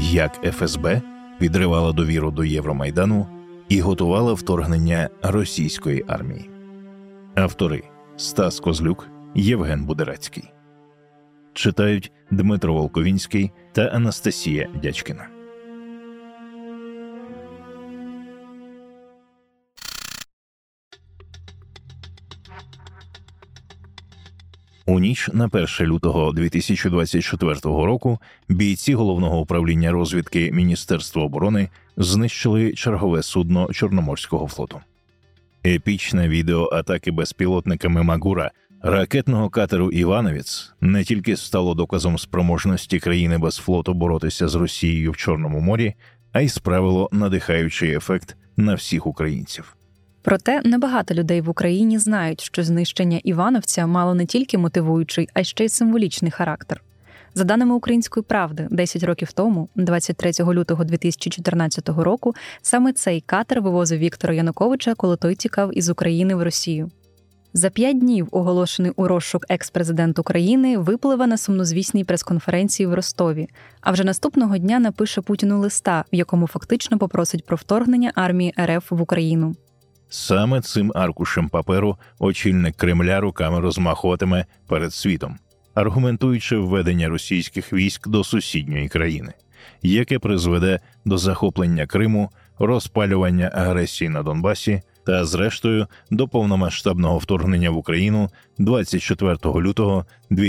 Як ФСБ підривала довіру до Євромайдану і готувала вторгнення російської армії. Автори Стас Козлюк, Євген Будерацький. Читають Дмитро Волковінський та Анастасія Дячкіна. У ніч на 1 лютого 2024 року бійці Головного управління розвідки Міністерства оборони знищили чергове судно Чорноморського флоту. Епічне відео атаки безпілотниками «Магура» ракетного катеру «Івановець» не тільки стало доказом спроможності країни без флоту боротися з Росією в Чорному морі, а й справило надихаючий ефект на всіх українців. Проте небагато людей в Україні знають, що знищення «Івановця» мало не тільки мотивуючий, а ще й символічний характер. За даними «Української правди», 10 років тому, 23 лютого 2014 року, саме цей катер вивозив Віктора Януковича, коли той тікав із України в Росію. За 5 днів оголошений у розшук екс-президент України випливе на сумнозвісній прес-конференції в Ростові, а вже наступного дня напише Путіну листа, в якому фактично попросить про вторгнення армії РФ в Україну. Саме цим аркушем паперу очільник Кремля руками розмахуватиме перед світом, аргументуючи введення російських військ до сусідньої країни, яке призведе до захоплення Криму, розпалювання агресії на Донбасі та, зрештою, до повномасштабного вторгнення в Україну 24 лютого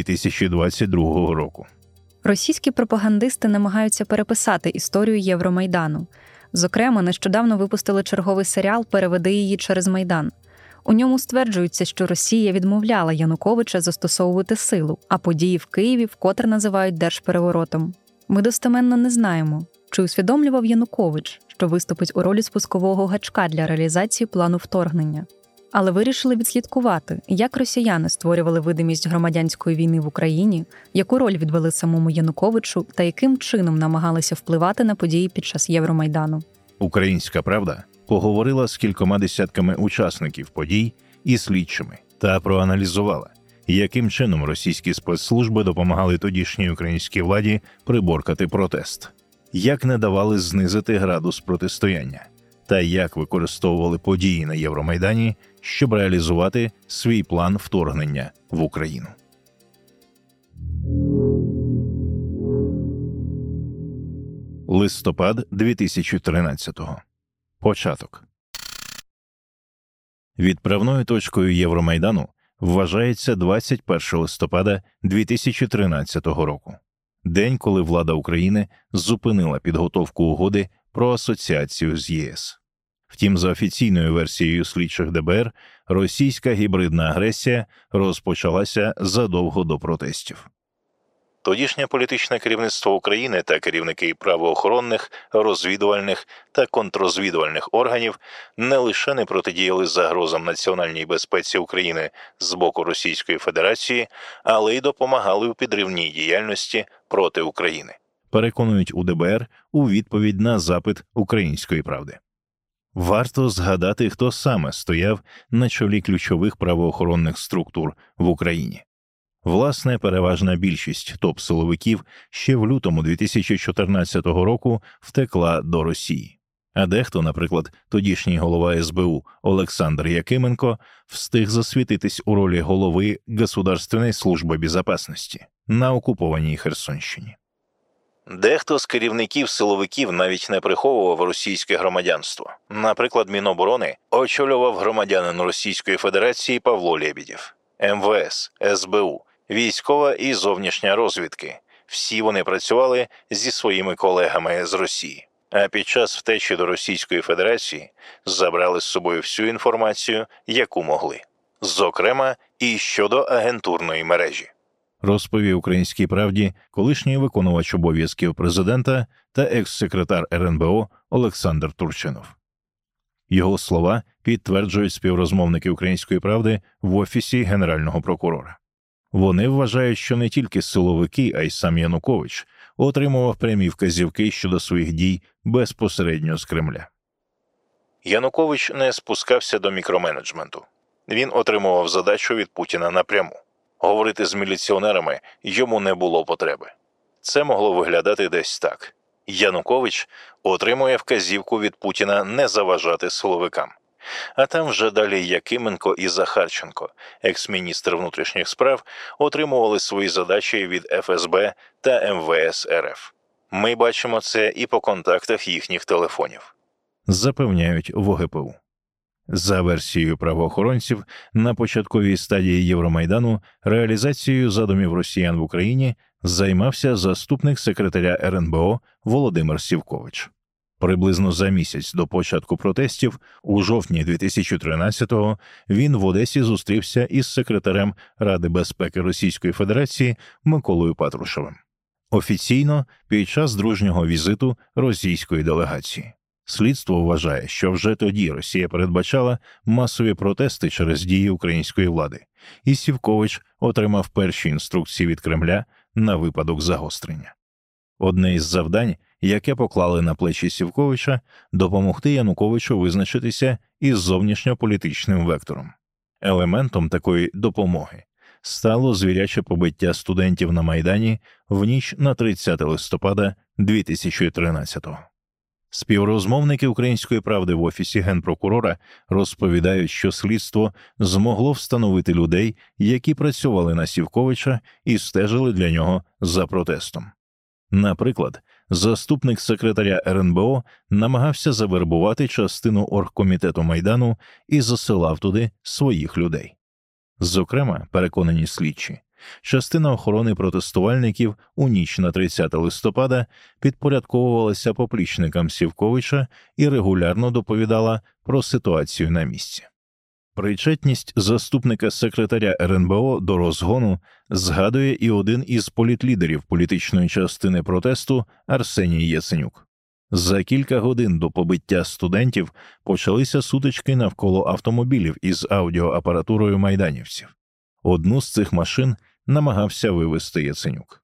2022 року. Російські пропагандисти намагаються переписати історію Євромайдану. Зокрема, нещодавно випустили черговий серіал «Переведи її через Майдан». У ньому стверджується, що Росія відмовляла Януковича застосовувати силу, а події в Києві вкотре називають держпереворотом. Ми достеменно не знаємо, чи усвідомлював Янукович, що виступить у ролі спускового гачка для реалізації плану вторгнення. Але вирішили відслідкувати, як росіяни створювали видимість громадянської війни в Україні, яку роль відвели самому Януковичу та яким чином намагалися впливати на події під час Євромайдану. «Українська правда» поговорила з кількома десятками учасників подій і слідчими та проаналізувала, яким чином російські спецслужби допомагали тодішній українській владі приборкати протест, як не давали знизити градус протистояння, та як використовували події на Євромайдані, щоб реалізувати свій план вторгнення в Україну. Листопад 2013-го. Початок. Відправною точкою Євромайдану вважається 21 листопада 2013 року. День, коли влада України зупинила підготовку угоди про асоціацію з ЄС. Втім, за офіційною версією слідчих ДБР, російська гібридна агресія розпочалася задовго до протестів. Тодішнє політичне керівництво України та керівники правоохоронних, розвідувальних та контррозвідувальних органів не лише не протидіяли загрозам національній безпеці України з боку Російської Федерації, але й допомагали у підривній діяльності проти України. Переконують у ДБР у відповідь на запит «Української правди». Варто згадати, хто саме стояв на чолі ключових правоохоронних структур в Україні. Власне, переважна більшість топ-силовиків ще в лютому 2014 року втекла до Росії. А дехто, наприклад, тодішній голова СБУ Олександр Якименко, встиг засвітитись у ролі голови Государственної служби безпеки на окупованій Херсонщині. Дехто з керівників силовиків навіть не приховував російське громадянство. Наприклад, Міноборони очолював громадянин Російської Федерації Павло Лєбєдєв. МВС, СБУ, військова і зовнішня розвідки – всі вони працювали зі своїми колегами з Росії. А під час втечі до Російської Федерації забрали з собою всю інформацію, яку могли. Зокрема, і щодо агентурної мережі. Розповів «Українській правді» колишній виконувач обов'язків президента та екс-секретар РНБО Олександр Турчинов. Його слова підтверджують співрозмовники «Української правди» в Офісі Генерального прокурора. Вони вважають, що не тільки силовики, а й сам Янукович отримував прямі вказівки щодо своїх дій безпосередньо з Кремля. Янукович не спускався до мікроменеджменту. Він отримував задачу від Путіна напряму. Говорити з міліціонерами йому не було потреби. Це могло виглядати десь так. Янукович отримує вказівку від Путіна не заважати силовикам. А там вже далі Якименко і Захарченко, екс-міністр внутрішніх справ, отримували свої задачі від ФСБ та МВС РФ. Ми бачимо це і по контактах їхніх телефонів. Запевняють в ОГПУ. За версією правоохоронців, на початковій стадії Євромайдану реалізацією задумів росіян в Україні займався заступник секретаря РНБО Володимир Сівкович. Приблизно за місяць до початку протестів, у жовтні 2013-го, він в Одесі зустрівся із секретарем Ради безпеки Російської Федерації Миколою Патрушевим. Офіційно під час дружнього візиту російської делегації. Слідство вважає, що вже тоді Росія передбачала масові протести через дії української влади, і Сівкович отримав перші інструкції від Кремля на випадок загострення. Одне із завдань, яке поклали на плечі Сівковича, допомогти Януковичу визначитися із зовнішньополітичним вектором. Елементом такої допомоги стало звіряче побиття студентів на Майдані в ніч на 30 листопада 2013-го. Співрозмовники «Української правди» в Офісі Генпрокурора розповідають, що слідство змогло встановити людей, які працювали на Сівковича і стежили для нього за протестом. Наприклад, заступник секретаря РНБО намагався завербувати частину оргкомітету Майдану і засилав туди своїх людей. Зокрема, переконані слідчі, частина охорони протестувальників у ніч на 30 листопада підпорядковувалася поплічникам Сівковича і регулярно доповідала про ситуацію на місці. Причетність заступника секретаря РНБО до розгону згадує і один із політлідерів політичної частини протесту Арсеній Яценюк. За кілька годин до побиття студентів почалися сутички навколо автомобілів із аудіоапаратурою майданівців. Одну з цих машин намагався вивезти Яценюк.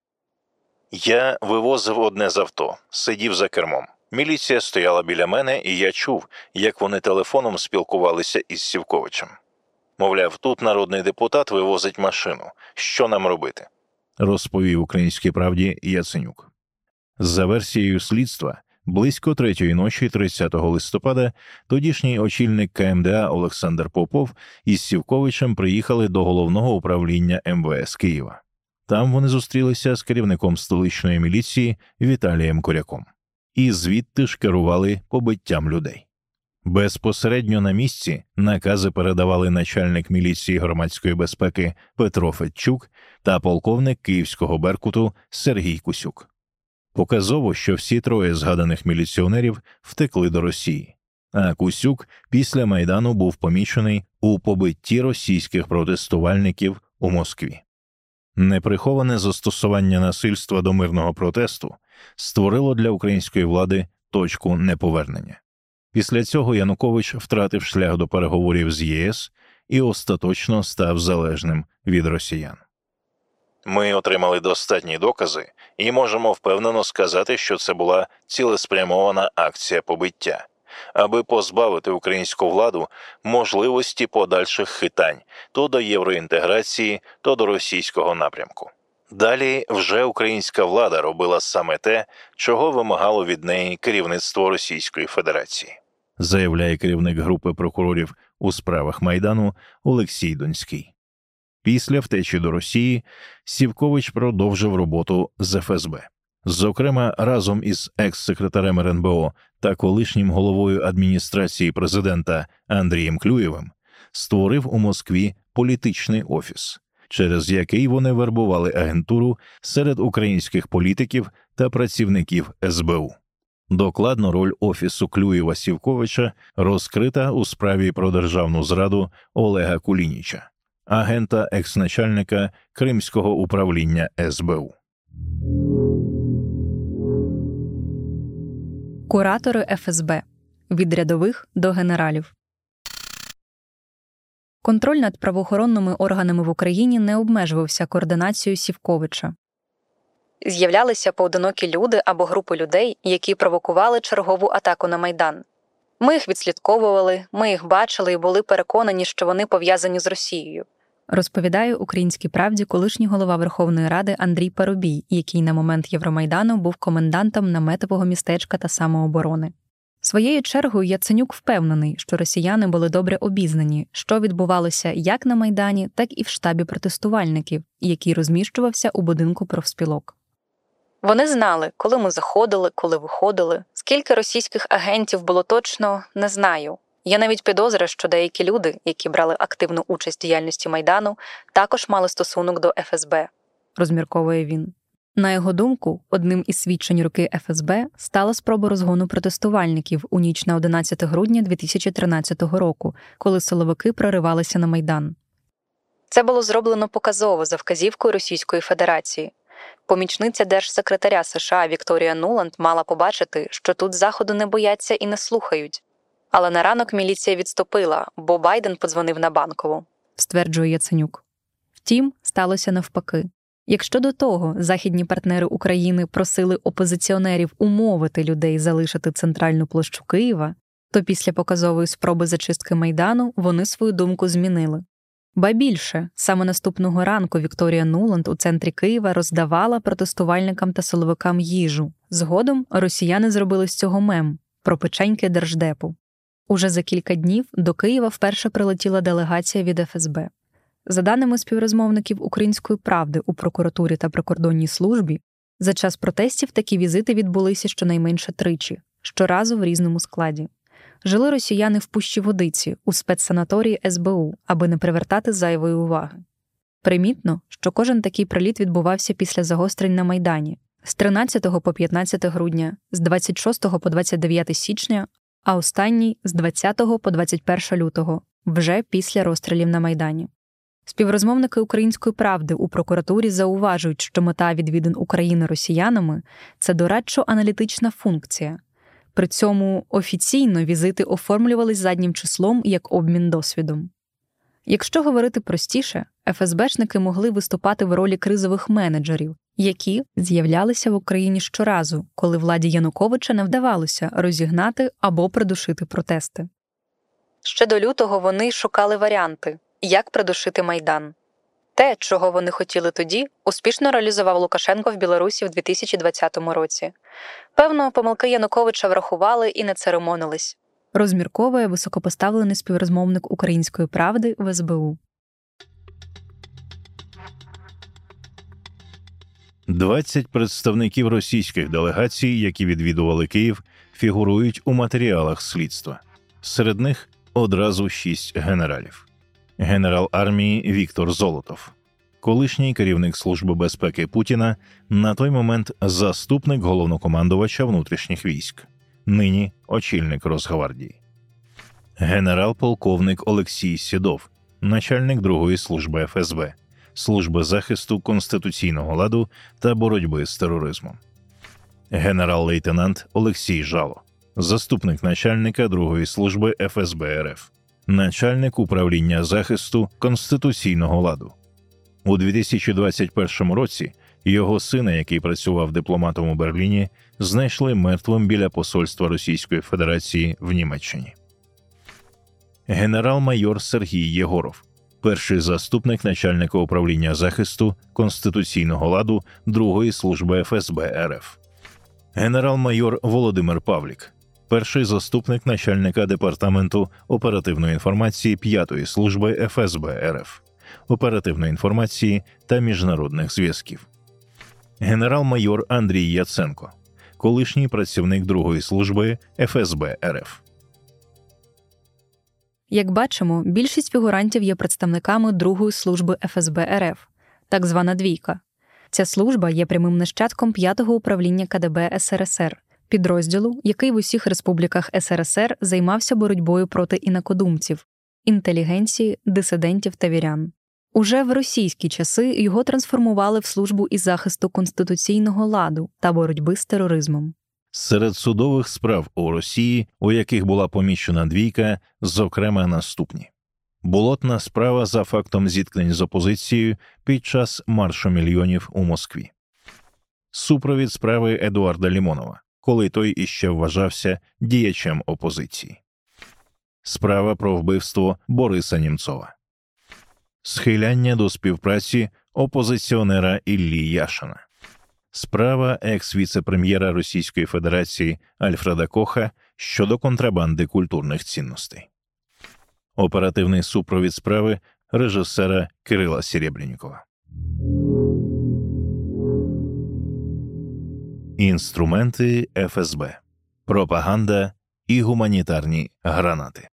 «Я вивозив одне з авто, сидів за кермом. Міліція стояла біля мене, і я чув, як вони телефоном спілкувалися із Сівковичем. Мовляв, тут народний депутат вивозить машину. Що нам робити?» – розповів «Українській правді» Яценюк. За версією слідства, близько 3-ї ночі 30 листопада тодішній очільник КМДА Олександр Попов із Сівковичем приїхали до головного управління МВС Києва. Там вони зустрілися з керівником столичної міліції Віталієм Коряком. І звідти ж керували побиттям людей. Безпосередньо на місці накази передавали начальник міліції громадської безпеки Петро Федчук та полковник Київського Беркуту Сергій Кусюк. Показово, що всі троє згаданих міліціонерів втекли до Росії, а Кусюк після Майдану був помічений у побитті російських протестувальників у Москві. Неприховане застосування насильства до мирного протесту створило для української влади точку неповернення. Після цього Янукович втратив шлях до переговорів з ЄС і остаточно став залежним від росіян. Ми отримали достатні докази і можемо впевнено сказати, що це була цілеспрямована акція побиття, аби позбавити українську владу можливості подальших хитань то до євроінтеграції, то до російського напрямку. Далі вже українська влада робила саме те, чого вимагало від неї керівництво Російської Федерації, заявляє керівник групи прокурорів у справах Майдану Олексій Донський. Після втечі до Росії Сівкович продовжив роботу з ФСБ. Зокрема, разом із екс-секретарем РНБО та колишнім головою адміністрації президента Андрієм Клюєвим створив у Москві політичний офіс, через який вони вербували агентуру серед українських політиків та працівників СБУ. Докладно роль офісу Клюєва-Сівковича розкрита у справі про державну зраду Олега Кулініча, агента екс-начальника Кримського управління СБУ. Куратори ФСБ. Від рядових до генералів. Контроль над правоохоронними органами в Україні не обмежувався координацією Сівковича. З'являлися поодинокі люди або групи людей, які провокували чергову атаку на Майдан. Ми їх відслідковували, ми їх бачили і були переконані, що вони пов'язані з Росією. Розповідає «Українській правді» колишній голова Верховної Ради Андрій Парубій, який на момент Євромайдану був комендантом наметового містечка та самооборони. Своєю чергою Яценюк впевнений, що росіяни були добре обізнані, що відбувалося як на Майдані, так і в штабі протестувальників, який розміщувався у будинку профспілок. Вони знали, коли ми заходили, коли виходили. Скільки російських агентів було точно, не знаю. Є навіть підозра, що деякі люди, які брали активну участь в діяльності Майдану, також мали стосунок до ФСБ, розмірковує він. На його думку, одним із свідчень руки ФСБ стала спроба розгону протестувальників у ніч на 11 грудня 2013 року, коли силовики проривалися на Майдан. Це було зроблено показово за вказівкою Російської Федерації. Помічниця держсекретаря США Вікторія Нуланд мала побачити, що тут Заходу не бояться і не слухають. Але на ранок міліція відступила, бо Байден подзвонив на Банкову, стверджує Яценюк. Втім, сталося навпаки. Якщо до того західні партнери України просили опозиціонерів умовити людей залишити центральну площу Києва, то після показової спроби зачистки Майдану вони свою думку змінили. Ба більше, саме наступного ранку Вікторія Нуланд у центрі Києва роздавала протестувальникам та силовикам їжу. Згодом росіяни зробили з цього мем про печеньки Держдепу. Уже за кілька днів до Києва вперше прилетіла делегація від ФСБ. За даними співрозмовників «Української правди» у прокуратурі та прикордонній службі, за час протестів такі візити відбулися щонайменше тричі, щоразу в різному складі. Жили росіяни в Пущі Водиці, у спецсанаторії СБУ, аби не привертати зайвої уваги. Примітно, що кожен такий приліт відбувався після загострень на Майдані з 13 по 15 грудня, з 26 по 29 січня, а останній з 20 по 21 лютого, вже після розстрілів на Майдані. Співрозмовники «Української правди» у прокуратурі зауважують, що мета відвідин України росіянами – це дорадчо-аналітична функція. При цьому офіційно візити оформлювались заднім числом як обмін досвідом. Якщо говорити простіше, ФСБшники могли виступати в ролі кризових менеджерів, які з'являлися в Україні щоразу, коли владі Януковича не вдавалося розігнати або придушити протести. Ще до лютого вони шукали варіанти, як придушити Майдан. Те, чого вони хотіли тоді, успішно реалізував Лукашенко в Білорусі в 2020 році. Певно, помилки Януковича врахували і не церемонились. Розмірковує високопоставлений співрозмовник «Української правди» в СБУ. 20 представників російських делегацій, які відвідували Київ, фігурують у матеріалах слідства. Серед них одразу 6 генералів. Генерал армії Віктор Золотов, колишній керівник Служби безпеки Путіна, на той момент заступник головнокомандувача внутрішніх військ, нині очільник Росгвардії. Генерал-полковник Олексій Сідов, начальник 2-ї служби ФСБ, Служби захисту конституційного ладу та боротьби з тероризмом. Генерал-лейтенант Олексій Жало, заступник начальника 2-ї служби ФСБ РФ, начальник управління захисту конституційного ладу. У 2021 році його сина, який працював дипломатом у Берліні, знайшли мертвим біля посольства Російської Федерації в Німеччині. Генерал-майор Сергій Єгоров, перший заступник начальника управління захисту конституційного ладу 2-ї служби ФСБ РФ. Генерал-майор Володимир Павлік, перший заступник начальника департаменту оперативної інформації 5-ї служби ФСБ РФ, оперативної інформації та міжнародних зв'язків. Генерал-майор Андрій Яценко, колишній працівник 2-ї служби ФСБ РФ. Як бачимо, більшість фігурантів є представниками 2-ї служби ФСБ РФ, так звана «двійка». Ця служба є прямим нащадком 5-го управління КДБ СРСР, підрозділу, який в усіх республіках СРСР займався боротьбою проти інакодумців, інтелігенції, дисидентів та вірян. Уже в російські часи його трансформували в службу із захисту конституційного ладу та боротьби з тероризмом. Серед судових справ у Росії, у яких була помічена «двійка», зокрема наступні. Болотна справа за фактом зіткнень з опозицією під час маршу мільйонів у Москві. Супровід справи Едуарда Лімонова, коли той іще вважався діячем опозиції. Справа про вбивство Бориса Німцова. Схиляння до співпраці опозиціонера Іллі Яшина. Справа екс-віце-прем'єра Російської Федерації Альфреда Коха щодо контрабанди культурних цінностей. Оперативний супровід справи режисера Кирила Серебрянікова. Інструменти ФСБ. Пропаганда і гуманітарні гранати.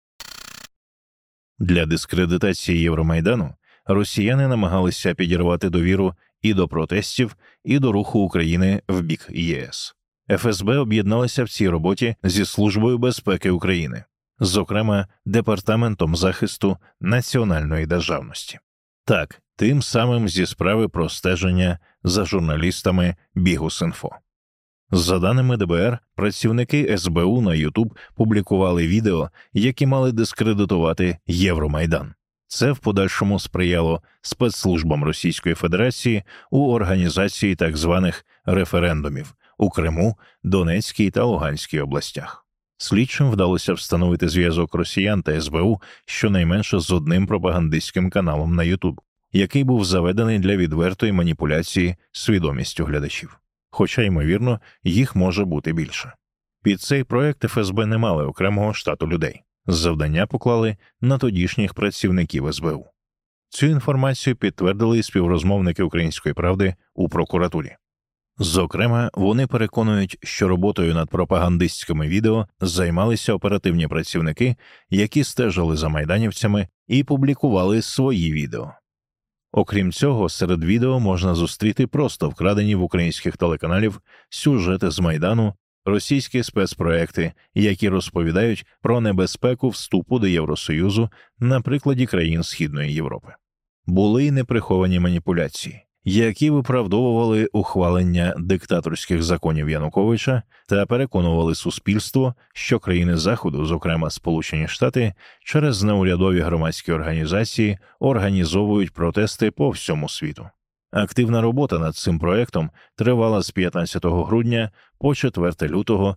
Для дискредитації Євромайдану росіяни намагалися підірвати довіру і до протестів, і до руху України в бік ЄС. ФСБ об'єдналися в цій роботі зі Службою безпеки України, зокрема Департаментом захисту національної державності. Так, тим самим зі справи про стеження за журналістами Бігус.Інфо. За даними ДБР, працівники СБУ на YouTube публікували відео, які мали дискредитувати Євромайдан. Це в подальшому сприяло спецслужбам Російської Федерації у організації так званих референдумів у Криму, Донецькій та Луганській областях. Слідчим вдалося встановити зв'язок росіян та СБУ щонайменше з одним пропагандистським каналом на YouTube, який був заведений для відвертої маніпуляції свідомістю глядачів. Хоча, ймовірно, їх може бути більше. Під цей проект ФСБ не мали окремого штату людей. Завдання поклали на тодішніх працівників СБУ. Цю інформацію підтвердили і співрозмовники «Української правди» у прокуратурі. Зокрема, вони переконують, що роботою над пропагандистськими відео займалися оперативні працівники, які стежили за майданівцями і публікували свої відео. Окрім цього, серед відео можна зустріти просто вкрадені в українських телеканалів сюжети з Майдану, російські спецпроекти, які розповідають про небезпеку вступу до Євросоюзу на прикладі країн Східної Європи. Були й неприховані маніпуляції, які виправдовували ухвалення диктаторських законів Януковича та переконували суспільство, що країни Заходу, зокрема Сполучені Штати, через неурядові громадські організації організовують протести по всьому світу. Активна робота над цим проектом тривала з 15 грудня по 4 лютого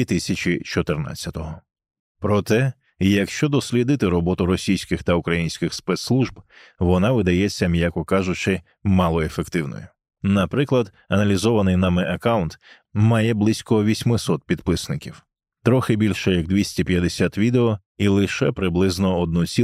2014-го. Проте, якщо дослідити роботу російських та українських спецслужб, вона видається, м'яко кажучи, малоефективною. Наприклад, аналізований нами аккаунт має близько 800 підписників, трохи більше як 250 відео і лише приблизно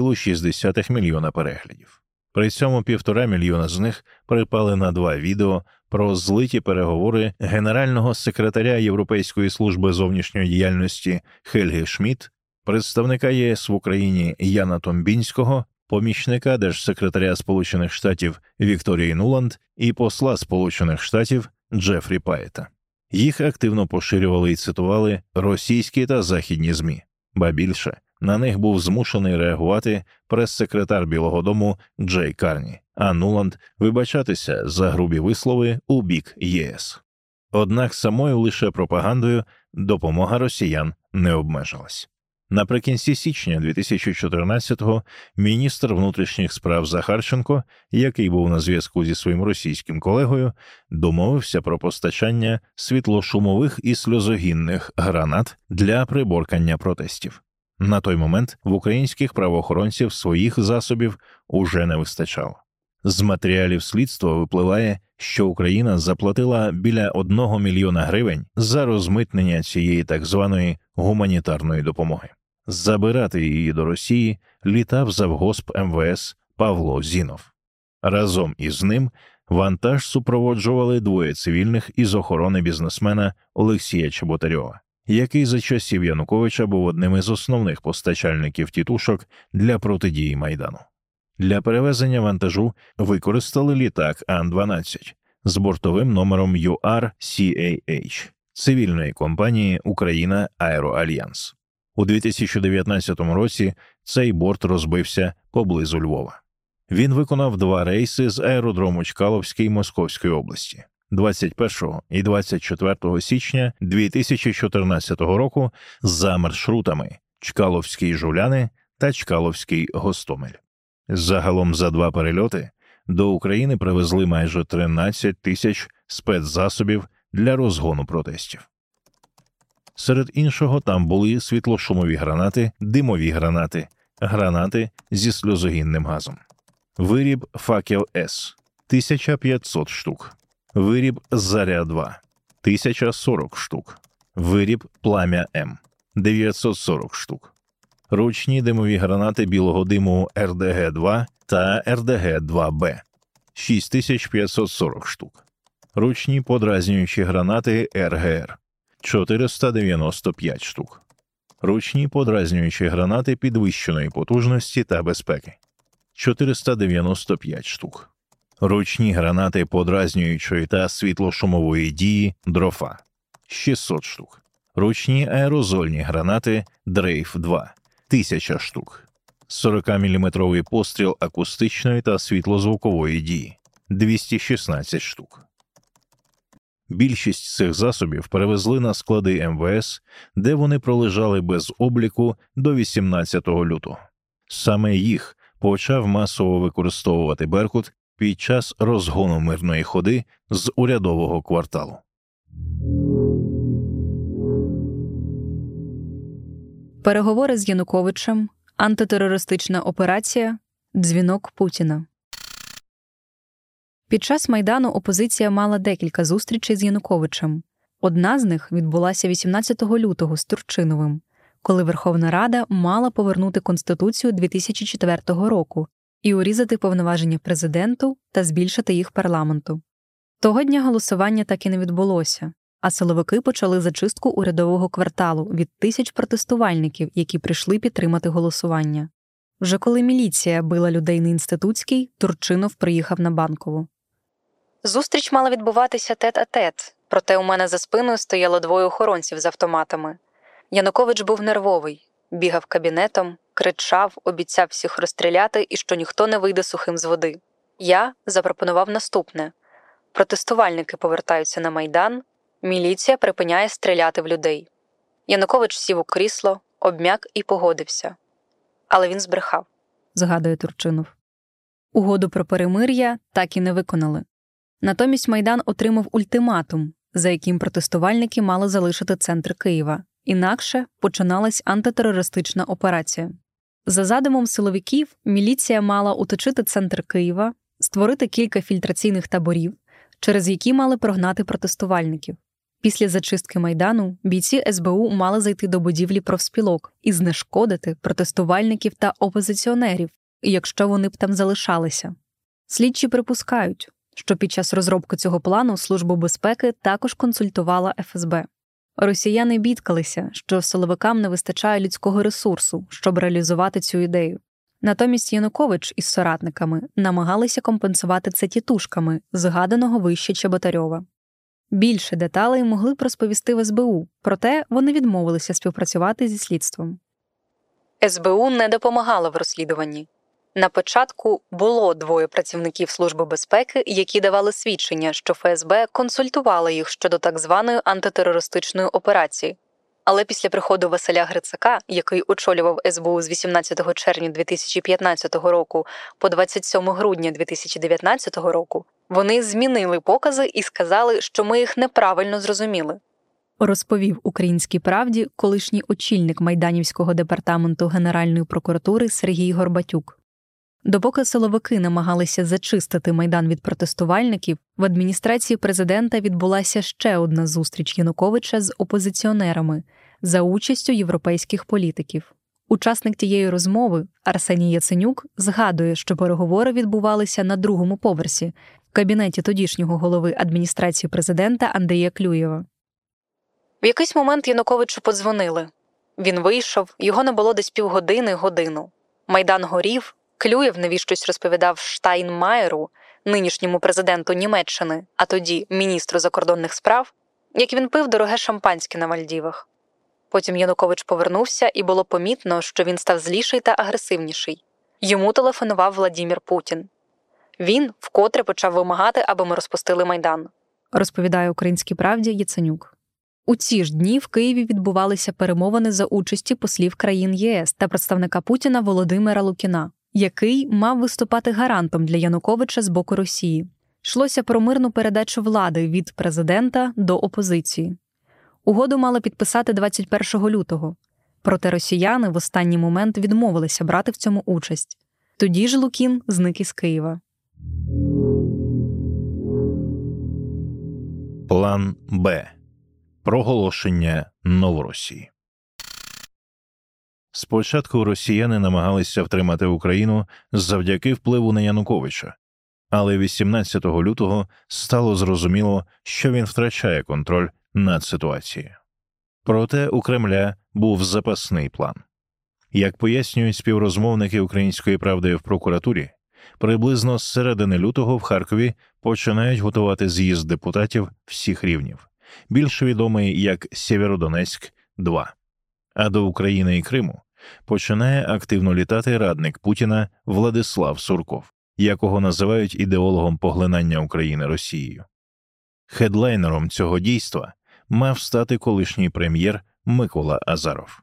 1,6 мільйона переглядів. При цьому 1,5 мільйона з них припали на 2 відео про злиті переговори генерального секретаря Європейської служби зовнішньої діяльності Хельги Шмідт, представника ЄС в Україні Яна Томбінського, помічника держсекретаря Сполучених Штатів Вікторії Нуланд і посла Сполучених Штатів Джефрі Паєта. Їх активно поширювали і цитували російські та західні ЗМІ. Ба більше, на них був змушений реагувати прес-секретар Білого дому Джей Карні, а Нуланд вибачатися за грубі вислови у бік ЄС. Однак самою лише пропагандою допомога росіян не обмежилась. Наприкінці січня 2014-го міністр внутрішніх справ Захарченко, який був на зв'язку зі своїм російським колегою, домовився про постачання світлошумових і сльозогінних гранат для приборкання протестів. На той момент в українських правоохоронців своїх засобів уже не вистачало. З матеріалів слідства випливає, що Україна заплатила біля 1 мільйона гривень за розмитнення цієї так званої гуманітарної допомоги. Забирати її до Росії літав завгосп МВС Павло Зінов. Разом із ним вантаж супроводжували 2 цивільних із охорони бізнесмена Олексія Чеботарьова, який за часів Януковича був одним із основних постачальників тітушок для протидії Майдану. Для перевезення вантажу використали літак Ан-12 з бортовим номером UR-CAH цивільної компанії «Україна Аероальянс». У 2019 році цей борт розбився поблизу Львова. Він виконав 2 рейси з аеродрому Чкаловський Московської області 21 і 24 січня 2014 року за маршрутами Чкаловський Жуляни та Чкаловський Гостомель. Загалом за 2 перельоти до України привезли майже 13 тисяч спецзасобів для розгону протестів. Серед іншого там були світлошумові гранати, димові гранати, гранати зі сльозогінним газом. Виріб «Факел С» – 1500 штук. Виріб «Заря-2» – 1040 штук. Виріб «Пламя М» – 940 штук. Ручні димові гранати білого диму РДГ-2 та РДГ-2Б – 6540 штук. Ручні подразнюючі гранати РГР – 495 штук. Ручні подразнюючі гранати підвищеної потужності та безпеки – 495 штук. Ручні гранати подразнюючої та світлошумової дії «Дрофа» – 600 штук. Ручні аерозольні гранати «Дрейф-2» – 1000 штук. 40-мм постріл акустичної та світлозвукової дії – 216 штук. Більшість цих засобів перевезли на склади МВС, де вони пролежали без обліку до 18 лютого. Саме їх почав масово використовувати «Беркут» під час розгону мирної ходи з урядового кварталу. Переговори з Януковичем, антитерористична операція, дзвінок Путіна. Під час Майдану опозиція мала декілька зустрічей з Януковичем. Одна з них відбулася 18 лютого з Турчиновим, коли Верховна Рада мала повернути Конституцію 2004 року і урізати повноваження президенту та збільшити їх парламенту. Того дня голосування так і не відбулося, а силовики почали зачистку урядового кварталу від тисяч протестувальників, які прийшли підтримати голосування. Вже коли міліція била людей на Інститутській, Турчинов приїхав на Банкову. Зустріч мала відбуватися тет-а-тет, проте у мене за спиною стояло двоє охоронців з автоматами. Янукович був нервовий, бігав кабінетом, кричав, обіцяв всіх розстріляти і що ніхто не вийде сухим з води. Я запропонував наступне. Протестувальники повертаються на Майдан, міліція припиняє стріляти в людей. Янукович сів у крісло, обм'як і погодився. Але він збрехав, згадує Турчинов. Угоду про перемир'я так і не виконали. Натомість Майдан отримав ультиматум, за яким протестувальники мали залишити центр Києва. Інакше починалась антитерористична операція. За задумом силовиків, міліція мала оточити центр Києва, створити кілька фільтраційних таборів, через які мали прогнати протестувальників. Після зачистки Майдану бійці СБУ мали зайти до будівлі профспілок і знешкодити протестувальників та опозиціонерів, якщо вони б там залишалися. Слідчі припускають, що під час розробки цього плану Службу безпеки також консультувала ФСБ. Росіяни бідкалися, що силовикам не вистачає людського ресурсу, щоб реалізувати цю ідею. Натомість Янукович із соратниками намагалися компенсувати це тітушками згаданого вище Чеботарьова. Більше деталей могли б розповісти в СБУ, проте вони відмовилися співпрацювати зі слідством. СБУ не допомагало в розслідуванні. На початку було двоє працівників Служби безпеки, які давали свідчення, що ФСБ консультувала їх щодо так званої антитерористичної операції. Але після приходу Василя Грицака, який очолював СБУ з 18 червня 2015 року по 27 грудня 2019 року, вони змінили покази і сказали, що ми їх неправильно зрозуміли. Розповів «Українській правді» колишній очільник Майданівського департаменту Генеральної прокуратури Сергій Горбатюк. Допоки силовики намагалися зачистити Майдан від протестувальників, в адміністрації президента відбулася ще одна зустріч Януковича з опозиціонерами за участю європейських політиків. Учасник тієї розмови, Арсеній Яценюк, згадує, що переговори відбувалися на другому поверсі, в кабінеті тодішнього голови адміністрації президента Андрія Клюєва. В якийсь момент Януковичу подзвонили. Він вийшов, його не було десь півгодини-годину. Майдан горів, Клюєв навіщось розповідав Штайнмаєру, нинішньому президенту Німеччини, а тоді міністру закордонних справ, як він пив дороге шампанське на Мальдівах. Потім Янукович повернувся, і було помітно, що він став зліший та агресивніший. Йому телефонував Владімір Путін. Він вкотре почав вимагати, аби ми розпустили Майдан, розповідає «Українській правді» Яценюк. У ці ж дні в Києві відбувалися перемовини за участі послів країн ЄС та представника Путіна Володимира Лукіна, який мав виступати гарантом для Януковича з боку Росії. Йшлося про мирну передачу влади від президента до опозиції. Угоду мали підписати 21 лютого, проте росіяни в останній момент відмовилися брати в цьому участь. Тоді ж Лукін зник із Києва. План Б. Проголошення Новоросії. Спочатку росіяни намагалися втримати Україну завдяки впливу на Януковича, але 18 лютого стало зрозуміло, що він втрачає контроль над ситуацією. Проте у Кремля був запасний план. Як пояснюють співрозмовники «Української правди» в прокуратурі, приблизно з середини лютого в Харкові починають готувати з'їзд депутатів всіх рівнів, більш відомий як Сєвєродонецьк-2. А до України і Криму починає активно літати радник Путіна Владислав Сурков, якого називають ідеологом поглинання України Росією. Хедлайнером цього дійства мав стати колишній прем'єр Микола Азаров.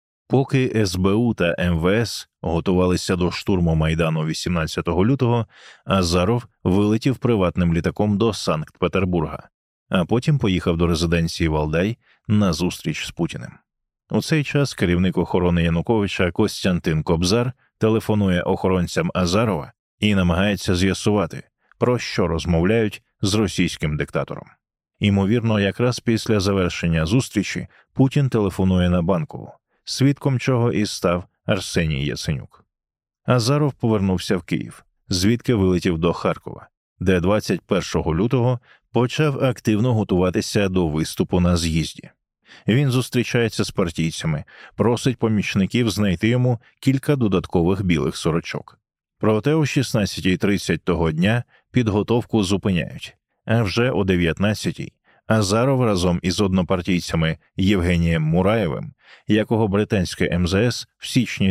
Поки СБУ та МВС готувалися до штурму Майдану 18 лютого, Азаров вилетів приватним літаком до Санкт-Петербурга, а потім поїхав до резиденції Валдай на зустріч з Путіним. У цей час керівник охорони Януковича Костянтин Кобзар телефонує охоронцям Азарова і намагається з'ясувати, про що розмовляють з російським диктатором. Імовірно, якраз після завершення зустрічі Путін телефонує на Банкову, свідком чого і став Арсеній Яценюк. Азаров повернувся в Київ, звідки вилетів до Харкова, де 21 лютого почав активно готуватися до виступу на з'їзді. Він зустрічається з партійцями, просить помічників знайти йому кілька додаткових білих сорочок. Проте о 16:30 того дня підготовку зупиняють, а вже о 19:00 Азаров разом із однопартійцями Євгенієм Мураєвим, якого британське МЗС в січні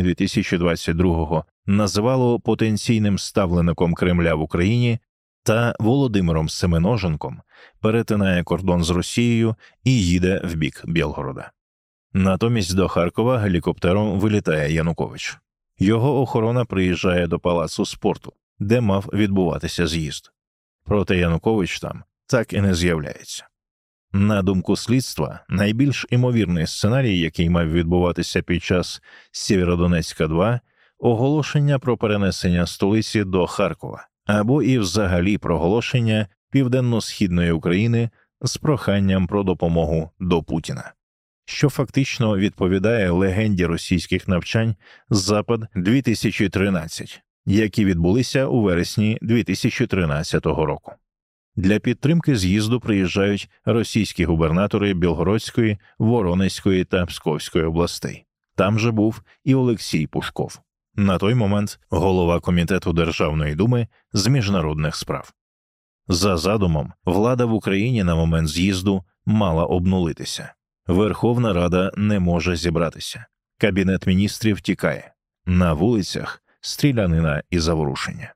2022-го називало потенційним ставлеником Кремля в Україні, та Володимиром Семеноженком перетинає кордон з Росією і їде в бік Білгорода. Натомість до Харкова гелікоптером вилітає Янукович. Його охорона приїжджає до Палацу спорту, де мав відбуватися з'їзд. Проте Янукович там так і не з'являється. На думку слідства, найбільш імовірний сценарій, який мав відбуватися під час Сєвєродонецька-2 – оголошення про перенесення столиці до Харкова, або і взагалі проголошення Південно-Східної України з проханням про допомогу до Путіна, що фактично відповідає легенді російських навчань «Запад-2013», які відбулися у вересні 2013 року. Для підтримки з'їзду приїжджають російські губернатори Білгородської, Воронезької та Псковської областей. Там же був і Олексій Пушков, на той момент голова Комітету Державної думи з міжнародних справ. За задумом, влада в Україні на момент з'їзду мала обнулитися. Верховна Рада не може зібратися. Кабінет міністрів тікає. На вулицях – стрілянина і заворушення.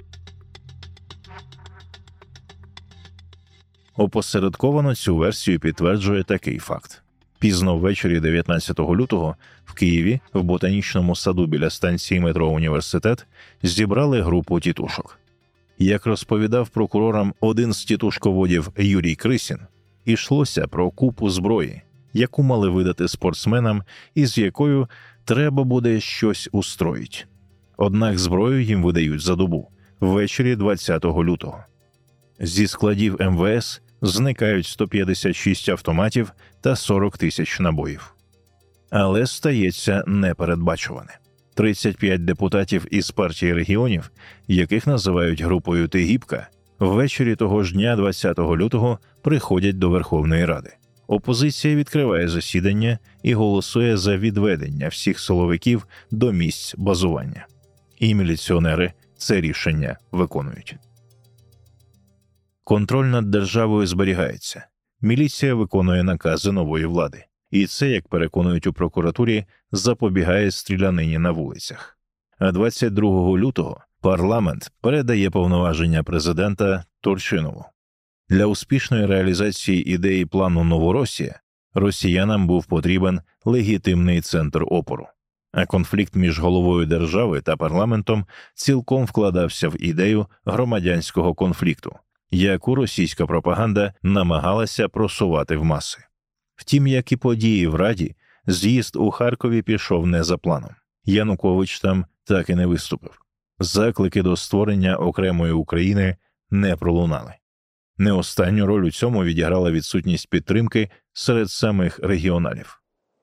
Опосередковано цю версію підтверджує такий факт. Пізно ввечері 19 лютого в Києві, в ботанічному саду біля станції метро «Університет» зібрали групу тітушок. Як розповідав прокурорам один з тітушководів Юрій Крисін, йшлося про купу зброї, яку мали видати спортсменам і з якою треба буде щось устроїть. Однак зброю їм видають за добу, ввечері 20 лютого. Зі складів МВС зникають 156 автоматів та 40 тисяч набоїв. Але стається непередбачуване. 35 депутатів із партії регіонів, яких називають групою «Тигіпка», ввечері того ж дня 20 лютого приходять до Верховної Ради. Опозиція відкриває засідання і голосує за відведення всіх силовиків до місць базування. І міліціонери це рішення виконують. Контроль над державою зберігається. Міліція виконує накази нової влади. І це, як переконують у прокуратурі, запобігає стрілянині на вулицях. А 22 лютого парламент передає повноваження президента Турчинову. Для успішної реалізації ідеї плану «Новоросія» росіянам був потрібен легітимний центр опору. А конфлікт між головою держави та парламентом цілком вкладався в ідею громадянського конфлікту, яку російська пропаганда намагалася просувати в маси. Втім, як і події в Раді, з'їзд у Харкові пішов не за планом. Янукович там так і не виступив. Заклики до створення окремої України не пролунали. Не останню роль у цьому відіграла відсутність підтримки серед самих регіоналів.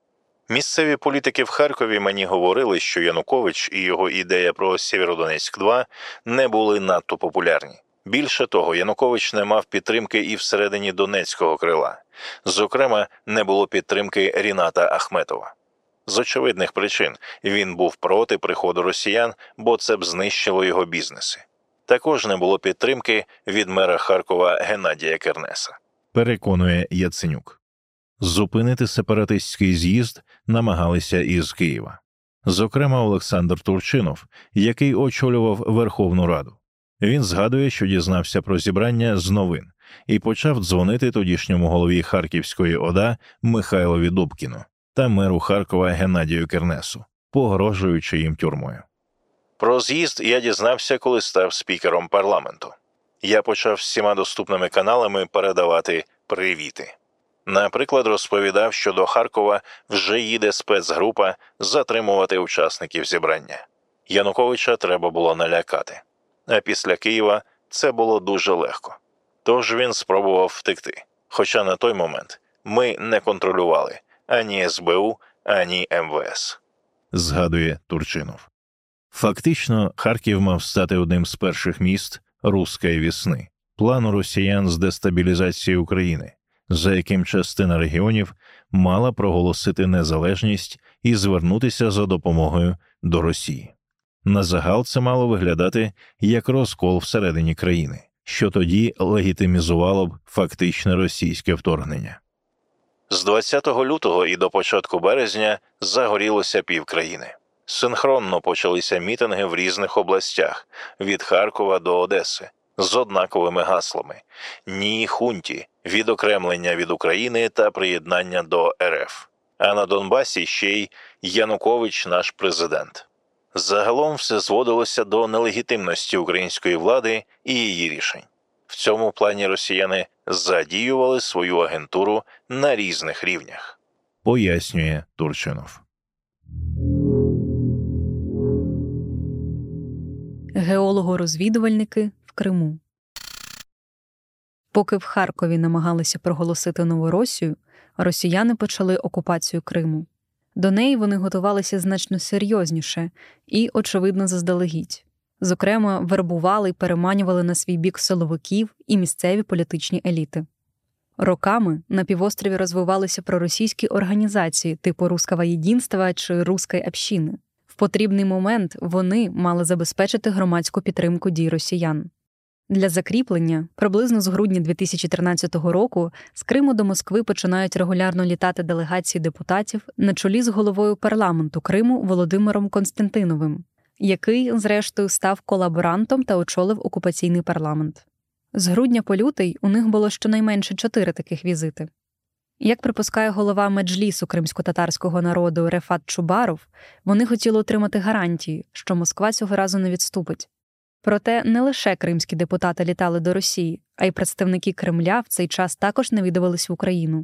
Місцеві політики в Харкові мені говорили, що Янукович і його ідея про Сєвєродонецьк-2 не були надто популярні. Більше того, Янукович не мав підтримки і всередині Донецького крила. Зокрема, не було підтримки Ріната Ахметова. З очевидних причин він був проти приходу росіян, бо це б знищило його бізнеси. Також не було підтримки від мера Харкова Геннадія Кернеса. Переконує Яценюк. Зупинити сепаратистський з'їзд намагалися із Києва. Зокрема, Олександр Турчинов, який очолював Верховну Раду. Він згадує, що дізнався про зібрання з новин і почав дзвонити тодішньому голові Харківської ОДА Михайлові Добкіну та меру Харкова Геннадію Кернесу, погрожуючи їм тюрмою. Про з'їзд я дізнався, коли став спікером парламенту. Я почав всіма доступними каналами передавати привіти. Наприклад, розповідав, що до Харкова вже їде спецгрупа затримувати учасників зібрання. Януковича треба було налякати. А після Києва це було дуже легко. Тож він спробував втекти. Хоча на той момент ми не контролювали ані СБУ, ані МВС. Згадує Турчинов. Фактично, Харків мав стати одним з перших міст «Руської весни» – плану росіян з дестабілізації України, за яким частина регіонів мала проголосити незалежність і звернутися за допомогою до Росії. Назагал це мало виглядати як розкол всередині країни, що тоді легітимізувало б фактичне російське вторгнення. З 20 лютого і до початку березня загорілося півкраїни. Синхронно почалися мітинги в різних областях, від Харкова до Одеси, з однаковими гаслами «Ні хунті», відокремлення від України та приєднання до РФ. А на Донбасі ще й «Янукович наш президент». Загалом все зводилося до нелегітимності української влади і її рішень. В цьому плані росіяни задіювали свою агентуру на різних рівнях. Пояснює Турчинов. Геолого-розвідувальники в Криму. Поки в Харкові намагалися проголосити Новоросію, росіяни почали окупацію Криму. До неї вони готувалися значно серйозніше і, очевидно, заздалегідь. Зокрема, вербували й переманювали на свій бік силовиків і місцеві політичні еліти. Роками на півострові розвивалися проросійські організації типу «Русского единства» чи «Русской общины». В потрібний момент вони мали забезпечити громадську підтримку дій росіян. Для закріплення, приблизно з грудня 2013 року, з Криму до Москви починають регулярно літати делегації депутатів на чолі з головою парламенту Криму Володимиром Константиновим, який, зрештою, став колаборантом та очолив окупаційний парламент. З грудня по лютий у них було щонайменше 4 таких візити. Як припускає голова Меджлісу кримсько-татарського народу Рефат Чубаров, вони хотіли отримати гарантії, що Москва цього разу не відступить. Проте не лише кримські депутати літали до Росії, а й представники Кремля в цей час також навідувались в Україну.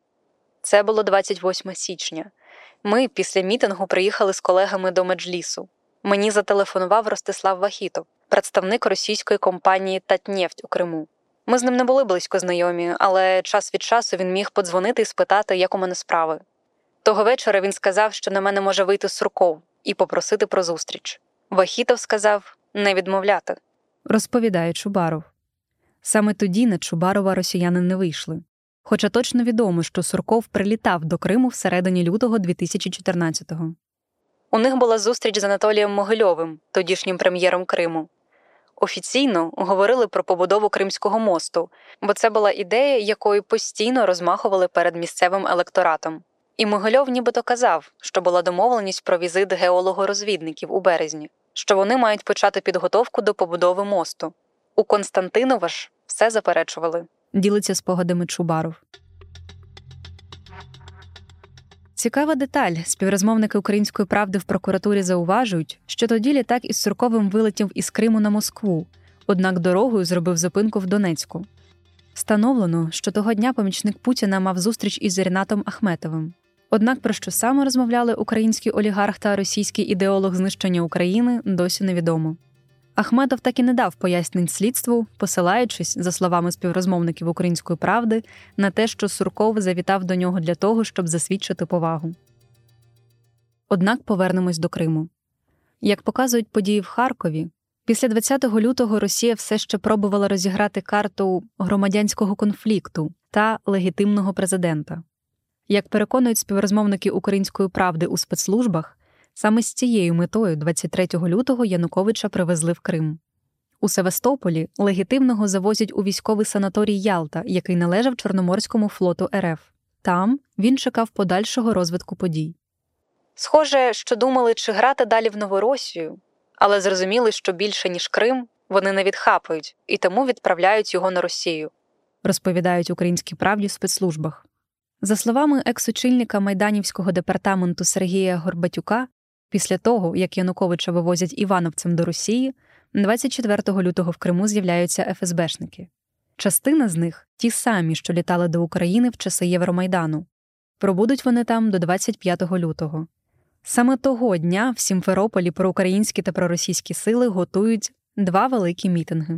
Це було 28 січня. Ми після мітингу приїхали з колегами до Меджлісу. Мені зателефонував Ростислав Вахітов, представник російської компанії «Татнефть» у Криму. Ми з ним не були близько знайомі, але час від часу він міг подзвонити і спитати, як у мене справи. Того вечора він сказав, що на мене може вийти Сурков і попросити про зустріч. Вахітов сказав не відмовляти. Розповідає Чубаров. Саме тоді на Чубарова росіяни не вийшли. Хоча точно відомо, що Сурков прилітав до Криму всередині лютого 2014-го. У них була зустріч з Анатолієм Могильовим, тодішнім прем'єром Криму. Офіційно говорили про побудову Кримського мосту, бо це була ідея, якою постійно розмахували перед місцевим електоратом. І Могильов нібито казав, що була домовленість про візит геолого-розвідників у березні, що вони мають почати підготовку до побудови мосту. У Константинова ж все заперечували. Ділиться спогадами Чубаров. Цікава деталь. Співрозмовники «Української правди» в прокуратурі зауважують, що тоді літак із Сурковим вилетів із Криму на Москву, однак дорогою зробив зупинку в Донецьку. Встановлено, що того дня помічник Путіна мав зустріч із Рінатом Ахметовим. Однак про що саме розмовляли український олігарх та російський ідеолог знищення України, досі невідомо. Ахметов так і не дав пояснень слідству, посилаючись, за словами співрозмовників «Української правди», на те, що Сурков завітав до нього для того, щоб засвідчити повагу. Однак повернемось до Криму. Як показують події в Харкові, після 20 лютого Росія все ще пробувала розіграти карту громадянського конфлікту та легітимного президента. Як переконують співрозмовники «Української правди» у спецслужбах, саме з цією метою 23 лютого Януковича привезли в Крим. У Севастополі легітимного завозять у військовий санаторій «Ялта», який належав Чорноморському флоту РФ. Там він чекав подальшого розвитку подій. Схоже, що думали, чи грати далі в Новоросію, але зрозуміли, що більше, ніж Крим, вони не відхапають, і тому відправляють його на Росію, розповідають «Українській правді» в спецслужбах. За словами екс-очільника Майданівського департаменту Сергія Горбатюка, після того, як Януковича вивозять івановцем до Росії, 24 лютого в Криму з'являються ФСБшники. Частина з них – ті самі, що літали до України в часи Євромайдану. Пробудуть вони там до 25 лютого. Саме того дня в Сімферополі проукраїнські та проросійські сили готують два великі мітинги.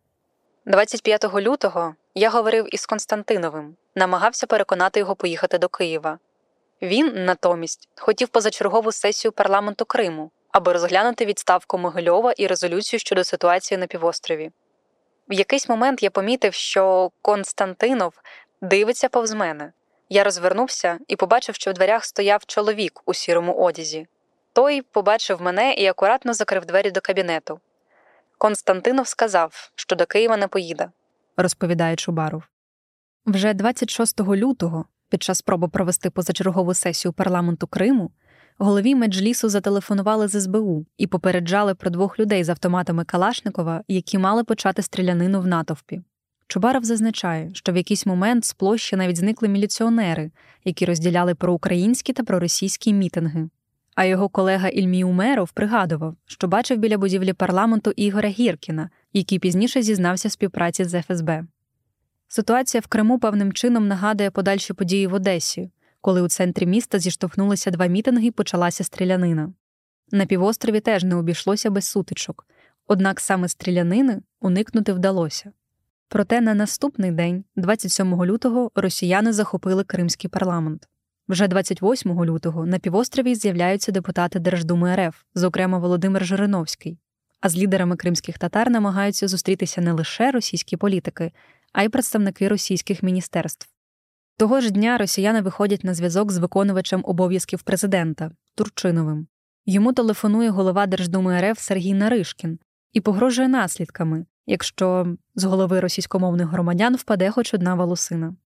25 лютого я говорив із Константиновим, намагався переконати його поїхати до Києва. Він, натомість, хотів позачергову сесію парламенту Криму, аби розглянути відставку Могильова і резолюцію щодо ситуації на півострові. В якийсь момент я помітив, що Константинов дивиться повз мене. Я розвернувся і побачив, що в дверях стояв чоловік у сірому одязі. Той побачив мене і акуратно закрив двері до кабінету. Константинов сказав, що до Києва не поїде, розповідає Чубаров. Вже 26 лютого, під час спроби провести позачергову сесію парламенту Криму, голові Меджлісу зателефонували з СБУ і попереджали про двох людей з автоматами Калашникова, які мали почати стрілянину в натовпі. Чубаров зазначає, що в якийсь момент з площі навіть зникли міліціонери, які розділяли проукраїнські та проросійські мітинги. А його колега Ільмій Умеров пригадував, що бачив біля будівлі парламенту Ігоря Гіркіна, який пізніше зізнався в співпраці з ФСБ. Ситуація в Криму певним чином нагадує подальші події в Одесі, коли у центрі міста зіштовхнулися два мітинги і почалася стрілянина. На півострові теж не обійшлося без сутичок, однак саме стрілянини уникнути вдалося. Проте на наступний день, 27 лютого, росіяни захопили Кримський парламент. Вже 28 лютого на півострові з'являються депутати Держдуми РФ, зокрема Володимир Жириновський. А з лідерами кримських татар намагаються зустрітися не лише російські політики, а й представники російських міністерств. Того ж дня росіяни виходять на зв'язок з виконувачем обов'язків президента – Турчиновим. Йому телефонує голова Держдуми РФ Сергій Наришкін і погрожує наслідками, якщо з голови російськомовних громадян впаде хоч одна волосина.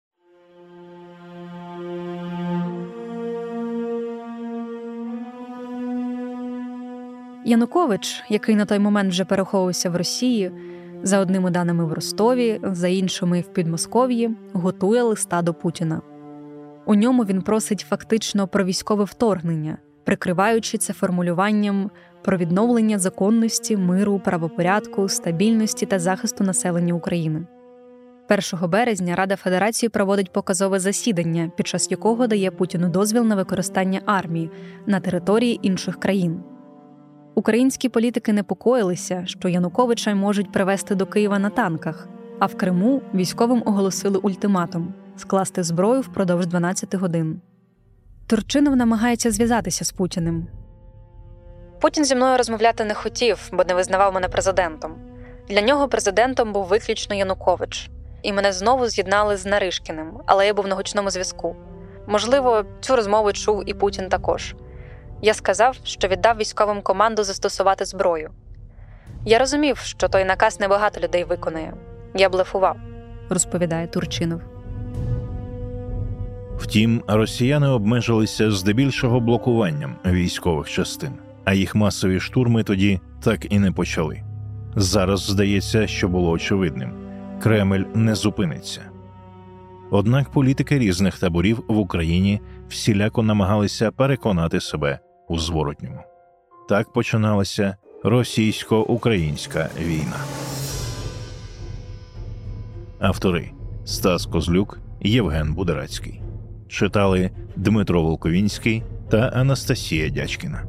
Янукович, який на той момент вже переховувався в Росії, за одними даними в Ростові, за іншими в Підмосков'ї, готує листа до Путіна. У ньому він просить фактично про військове вторгнення, прикриваючи це формулюванням про відновлення законності, миру, правопорядку, стабільності та захисту населення України. 1 березня Рада Федерації проводить показове засідання, під час якого дає Путіну дозвіл на використання армії на території інших країн. Українські політики непокоїлися, що Януковича можуть привезти до Києва на танках, а в Криму військовим оголосили ультиматум – скласти зброю впродовж 12 годин. Турчинов намагається зв'язатися з Путіним. Путін зі мною розмовляти не хотів, бо не визнавав мене президентом. Для нього президентом був виключно Янукович. І мене знову з'єднали з Наришкіним, але я був на гучному зв'язку. Можливо, цю розмову чув і Путін також. Я сказав, що віддав військовим команду застосувати зброю. Я розумів, що той наказ небагато людей виконає. Я блефував, розповідає Турчинов. Втім, росіяни обмежилися здебільшого блокуванням військових частин, а їх масові штурми тоді так і не почали. Зараз здається, що було очевидним – Кремль не зупиниться. Однак політики різних таборів в Україні всіляко намагалися переконати себе у зворотньому. Так починалася російсько-українська війна. Автори – Стас Козлюк, Євген Будерацький. Читали Дмитро Волковінський та Анастасія Дячкіна.